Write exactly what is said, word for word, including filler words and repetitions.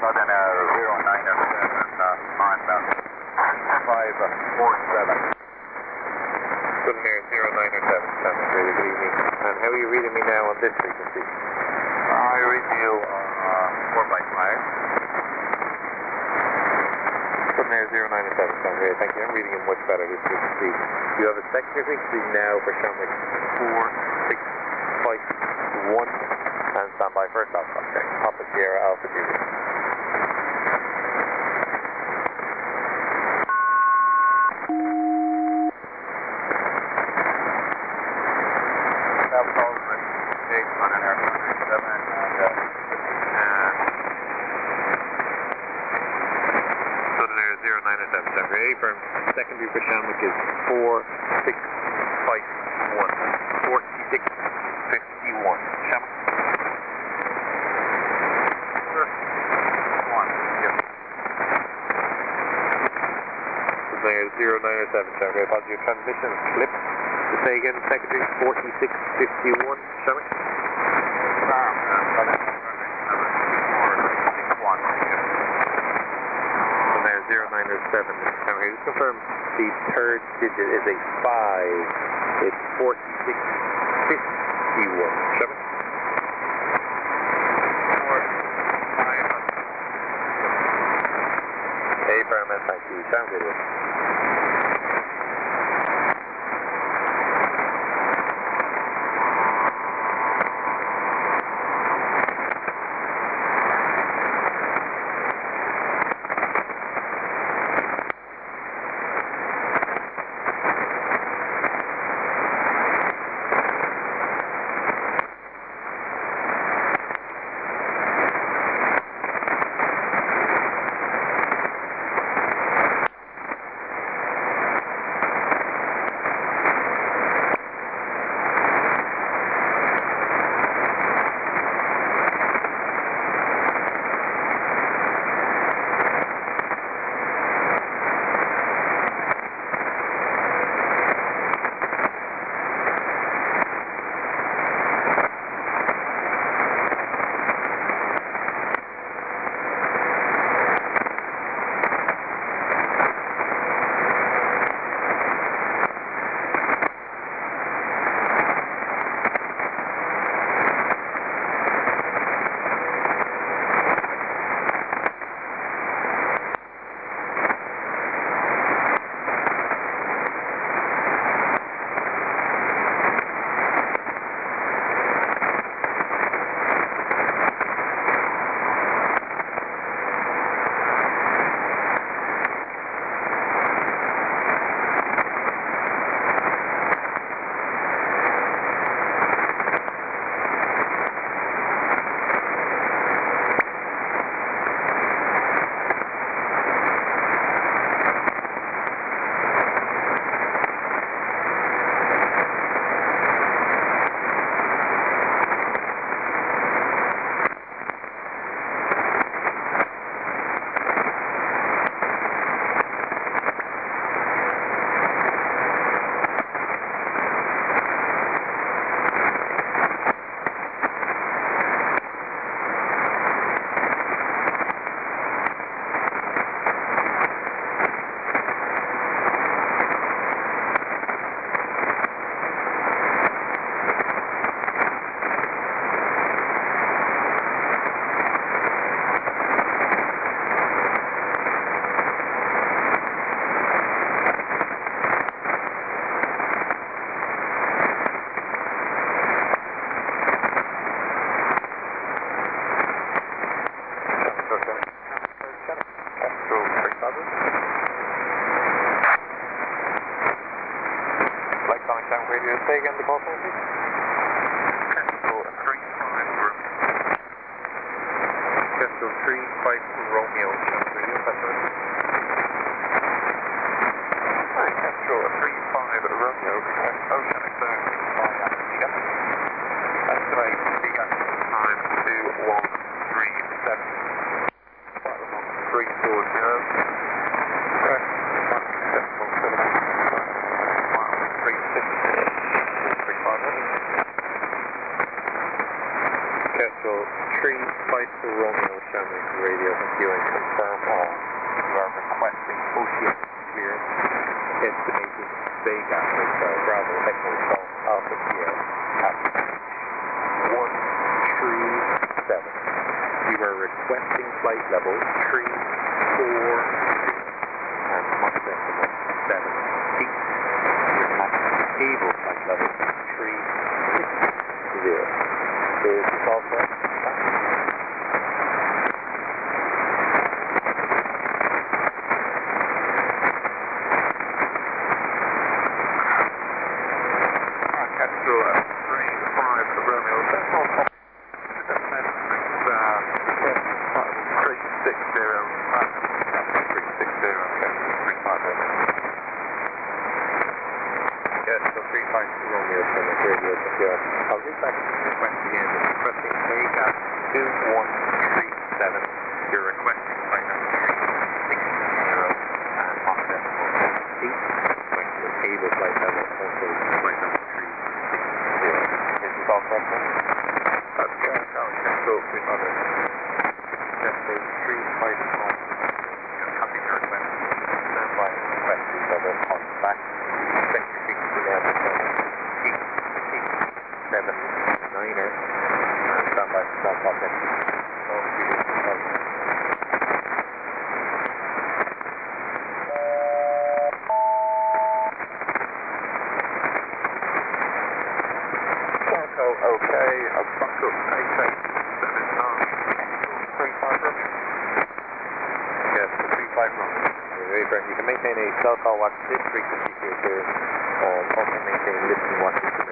Southern Air zero nine seven uh, on five four seven. Southern Air zero nine seven, Sandwich Radio, good evening. And how are you reading me now on this frequency? I read you on uh, four by five. Southern Air zero nine seven, Sandwich Radio, thank you. I'm reading it much better this frequency. You have a secondary frequency now for Shamrock four six five one. And stand by for a stop check. Papa Sierra Alpha Zero. South Pole six on an Air seven and uh, Southern Air zero nine seven, Sandwich A firm. Secondary for Shamrock is four six five one. forty-six fifty-one. Shamrock. zero nine seven, Shamrock. I apologize, your transmission is flipped. To say again, secondary forty-six fifty-one, Shamrock. zero nine seven, Shamrock. Just confirm the third digit is a five. It's forty-six fifty-one, Shamrock. A firm, and thank you. Sound good. Say again the call sign, please. Central three five Romeo. Central three five Romeo. Hi, Central three five Romeo. Ocean exactly by Antigua. Estimate the actual time two one three seven. three four zero. Correct. Central seven three six. Kestrel three five to Romeo Shamrock radio, thank you, and confirm all. You are requesting ocean clear, estimated Vega, Hotel Bravo, Echo Golf Alpha Sierra, at one three seven. You are requesting flight level three four zero and Mach decimal seven feet. Your max table flight level three six zero. Is this all correct? Capital uh, three five for Romeo. That's all top. Descent uh, three six zero. three six zero. three five Romeo. Yes, so three five two Romeo Shamrock radio, thank you. I'll read back to the request again. It's requesting Vega two one three seven. You're requesting flight number three six zero and Mach decimal eight. Going to the table flight level, also flight number three six zero. Is this all correct, sir? That's correct. Capital three five zero. Yes, so three five one. Copy your request. Stand by request these other on back. Expect your frequency now to seven eight eight seven niner. And stand by for self lock entry. Over to you. Quanto, okay. A bucket eight eight seven nine. three five Romeo. Yes, the three five Romeo. You can maintain a cell call watch this frequency here too. Um, also maintain listen watch